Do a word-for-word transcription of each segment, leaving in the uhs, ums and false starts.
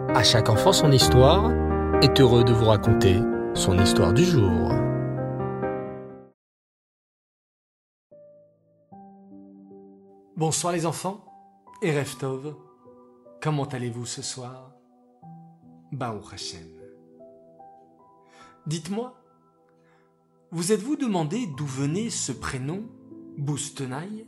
À chaque enfant son histoire est heureux de vous raconter son histoire du jour. Bonsoir les enfants, et Erev Tov, comment allez-vous ce soir? Baruch Hashem. Dites-moi, vous êtes-vous demandé d'où venait ce prénom Boustenaï?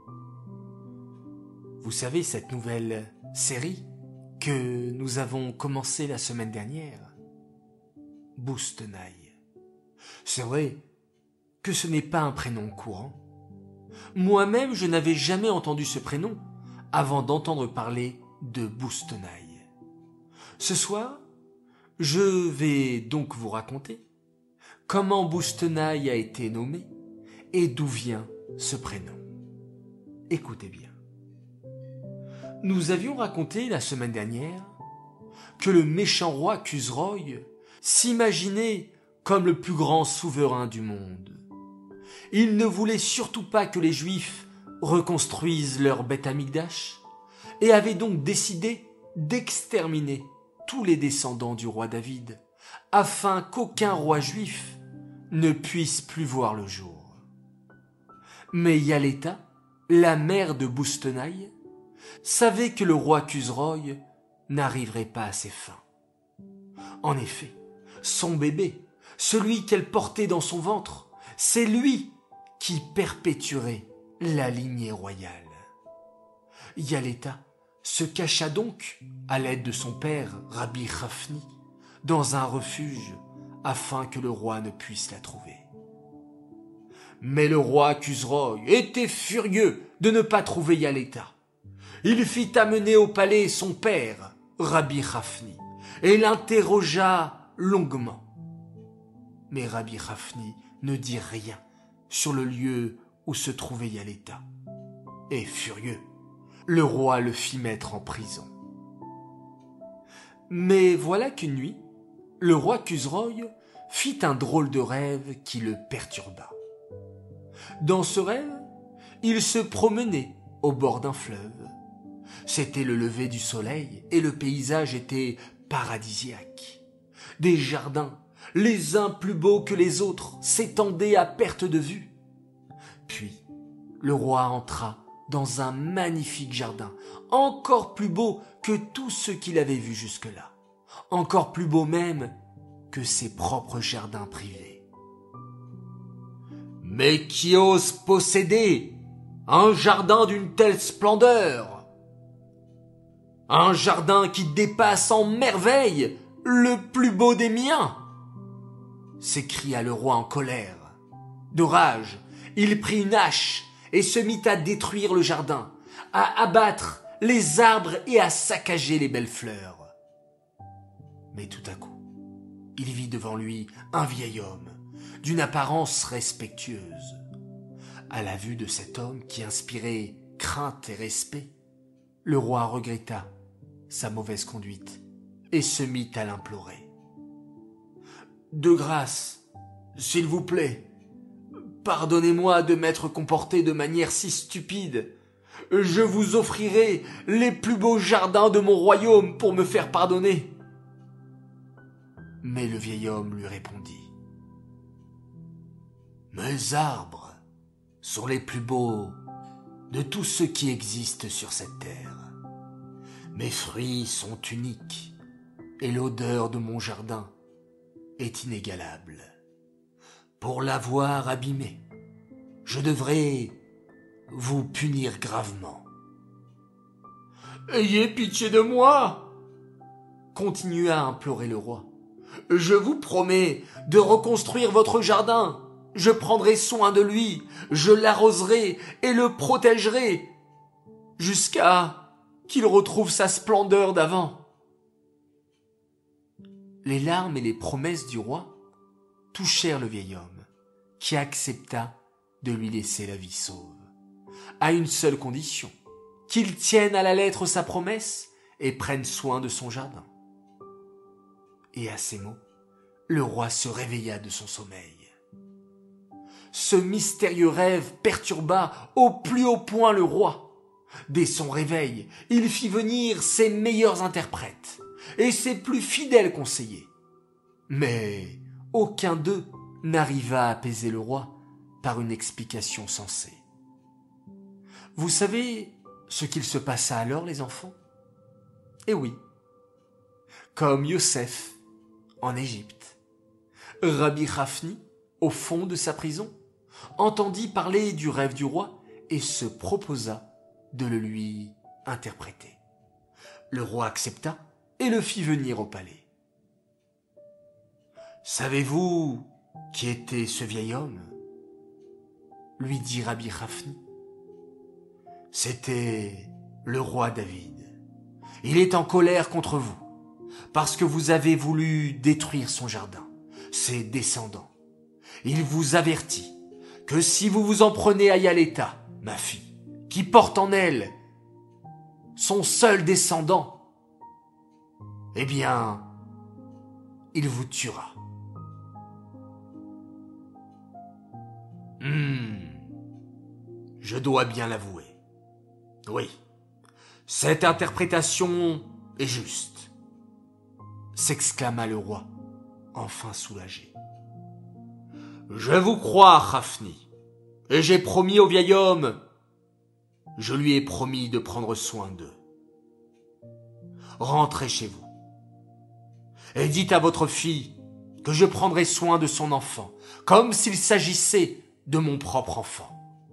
Vous savez, cette nouvelle série que nous avons commencée la semaine dernière, Boustenaï. C'est vrai que ce n'est pas un prénom courant. Moi-même, je n'avais jamais entendu ce prénom avant d'entendre parler de Boustenaï. Ce soir, je vais donc vous raconter comment Boustenaï a été nommé et d'où vient ce prénom. Écoutez bien. Nous avions raconté la semaine dernière que le méchant roi Khusroy s'imaginait comme le plus grand souverain du monde. Il ne voulait surtout pas que les Juifs reconstruisent leur Beth Amikdash et avait donc décidé d'exterminer tous les descendants du roi David afin qu'aucun roi juif ne puisse plus voir le jour. Mais Yaleta, la mère de Boustenaï, savait que le roi Khusroy n'arriverait pas à ses fins. En effet, son bébé, celui qu'elle portait dans son ventre, c'est lui qui perpétuerait la lignée royale. Yaleta se cacha donc, à l'aide de son père, Rabbi Chafni, dans un refuge afin que le roi ne puisse la trouver. Mais le roi Khusroy était furieux de ne pas trouver Yaleta. Il fit amener au palais son père, Rabbi Chafni, et l'interrogea longuement. Mais Rabbi Chafni ne dit rien sur le lieu où se trouvait Yaleta. Et furieux, le roi le fit mettre en prison. Mais voilà qu'une nuit, le roi Khusroy fit un drôle de rêve qui le perturba. Dans ce rêve, il se promenait au bord d'un fleuve. C'était le lever du soleil et le paysage était paradisiaque. Des jardins, les uns plus beaux que les autres, s'étendaient à perte de vue. Puis, le roi entra dans un magnifique jardin, encore plus beau que tous ceux qu'il avait vus jusque-là, encore plus beau même que ses propres jardins privés. « Mais qui ose posséder un jardin d'une telle splendeur ? Un jardin qui dépasse en merveille le plus beau des miens !» s'écria le roi en colère. De rage, il prit une hache et se mit à détruire le jardin, à abattre les arbres et à saccager les belles fleurs. Mais tout à coup, il vit devant lui un vieil homme, d'une apparence respectueuse. À la vue de cet homme qui inspirait crainte et respect, le roi regretta sa mauvaise conduite et se mit à l'implorer. « De grâce, s'il vous plaît, pardonnez-moi de m'être comporté de manière si stupide. Je vous offrirai les plus beaux jardins de mon royaume pour me faire pardonner. » Mais le vieil homme lui répondit. « Mes arbres sont les plus beaux de tous ceux qui existent sur cette terre. Mes fruits sont uniques et l'odeur de mon jardin est inégalable. Pour l'avoir abîmé, je devrais vous punir gravement. »« Ayez pitié de moi !» continua à implorer le roi. « Je vous promets de reconstruire votre jardin. Je prendrai soin de lui, je l'arroserai et le protégerai jusqu'à qu'il retrouve sa splendeur d'avant. » Les larmes et les promesses du roi touchèrent le vieil homme, qui accepta de lui laisser la vie sauve, à une seule condition, qu'il tienne à la lettre sa promesse et prenne soin de son jardin. Et à ces mots, le roi se réveilla de son sommeil. Ce mystérieux rêve perturba au plus haut point le roi. Dès son réveil, il fit venir ses meilleurs interprètes, et ses plus fidèles conseillers. Mais aucun d'eux n'arriva à apaiser le roi par une explication sensée. Vous savez ce qu'il se passa alors, les enfants? Eh oui, comme Yosef en Égypte, Rabbi Hafni, au fond de sa prison, entendit parler du rêve du roi et se proposa de le lui interpréter. Le roi accepta et le fit venir au palais. « Savez-vous qui était ce vieil homme ?» lui dit Rabbi Hafni. « C'était le roi David. Il est en colère contre vous, parce que vous avez voulu détruire son jardin, ses descendants. Il vous avertit que si vous vous en prenez à Yaleta, ma fille, qui porte en elle son seul descendant, eh bien, il vous tuera. Hmm, je dois bien l'avouer. Oui, cette interprétation est juste, s'exclama le roi, enfin soulagé. Je vous crois, Hafni, et j'ai promis au vieil homme, je lui ai promis de prendre soin d'eux. Rentrez chez vous, et dites à votre fille que je prendrai soin de son enfant, comme s'il s'agissait de mon propre enfant.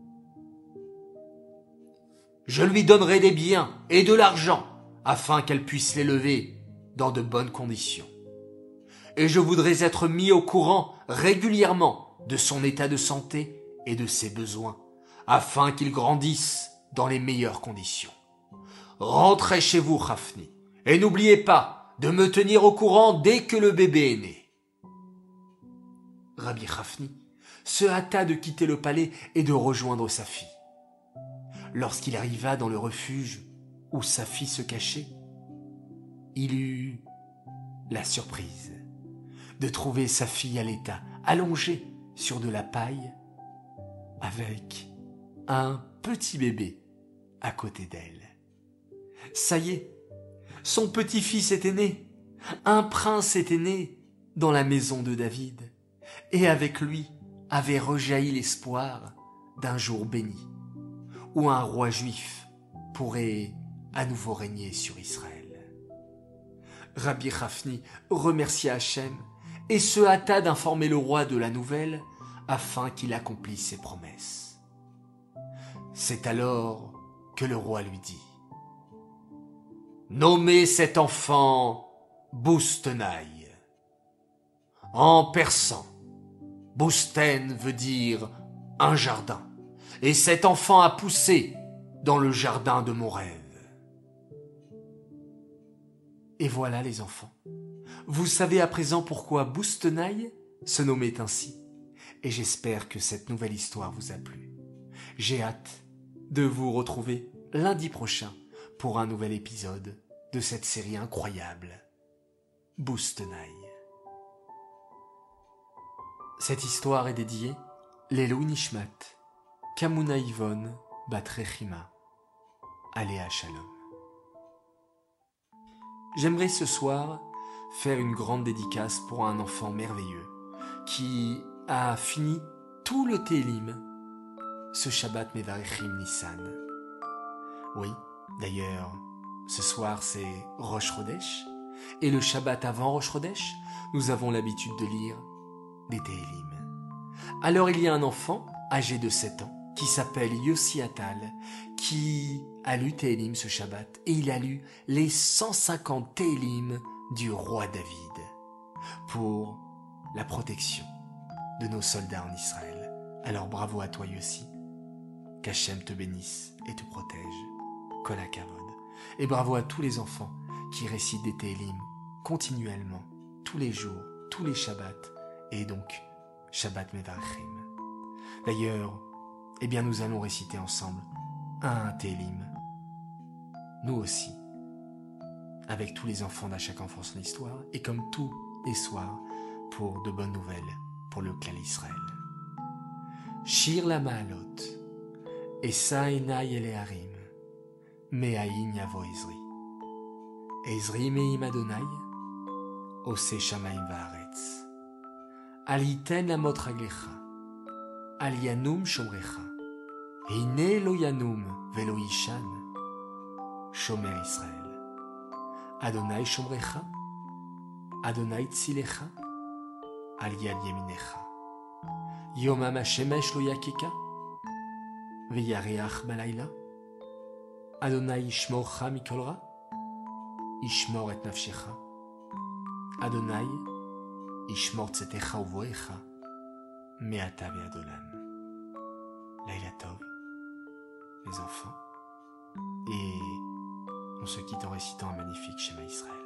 Je lui donnerai des biens et de l'argent, afin qu'elle puisse l'élever dans de bonnes conditions. Et je voudrais être mis au courant régulièrement de son état de santé et de ses besoins, afin qu'il grandisse dans les meilleures conditions. Rentrez chez vous, Hafni, et n'oubliez pas de me tenir au courant dès que le bébé est né. Rabbi Hafni se hâta de quitter le palais et de rejoindre sa fille. Lorsqu'il arriva dans le refuge où sa fille se cachait, il eut la surprise de trouver sa fille à l'état, allongée sur de la paille, avec un petit bébé à côté d'elle. Ça y est, son petit-fils était né, un prince était né dans la maison de David, et avec lui avait rejailli l'espoir d'un jour béni, où un roi juif pourrait à nouveau régner sur Israël. Rabbi Hafni remercia Hachem et se hâta d'informer le roi de la nouvelle afin qu'il accomplisse ses promesses. C'est alors que le roi lui dit « Nommez cet enfant Boustenaï. En persan, Bousten veut dire un jardin, et cet enfant a poussé dans le jardin de mon rêve. » Et voilà les enfants, vous savez à présent pourquoi Boustenaï se nommait ainsi, et j'espère que cette nouvelle histoire vous a plu. J'ai hâte de vous retrouver lundi prochain pour un nouvel épisode de cette série incroyable, Boustenaï. Cette histoire est dédiée Lelou Nishmat, Kamuna Yvonne Bat Rechima, Aléa Shalom. J'aimerais ce soir faire une grande dédicace pour un enfant merveilleux qui a fini tout le Télim ce Shabbat Mevarechim Nissan. Oui, d'ailleurs, ce soir c'est Rosh Chodesh, et le Shabbat avant Rosh Chodesh, nous avons l'habitude de lire des Télim. Alors il y a un enfant âgé de sept ans qui s'appelle Yossi Atal, qui a lu Télim ce Shabbat, et il a lu les cent cinquante Télim du roi David pour la protection de nos soldats en Israël. Alors bravo à toi Yossi, qu'Hachem te bénisse et te protège, Kol HaKavod. Et bravo à tous les enfants qui récitent des Télim continuellement, tous les jours, tous les Shabbats, et donc Shabbat Mevarechim. D'ailleurs, eh bien nous allons réciter ensemble un Télim, nous aussi, avec tous les enfants d'À chaque enfant son histoire, et comme tous les soirs, pour de bonnes nouvelles pour le clan Israël. Shir la Ma'alot, Esa Enai Eleharim, Me'ayin Yavo Ezri. Ezri meim Adonai, ose shamayim va'aretz. Al yiten lamot raglecha, al yanum shomrecha, hine lo yanum velo yishan, shomer Israël. Adonai shomrecha, Adonai tzilecha, al yad yeminecha. Yomam hashemesh lo yakeka, veyareach balayla. Adonai yishmorcha mikol ra, yishmor et nafshecha. Adonai yishmor tzetecha uvoecha, me'ata ve'ad olam. Laila Tov, les enfants, et on se quitte en récitant un magnifique Shema Israël.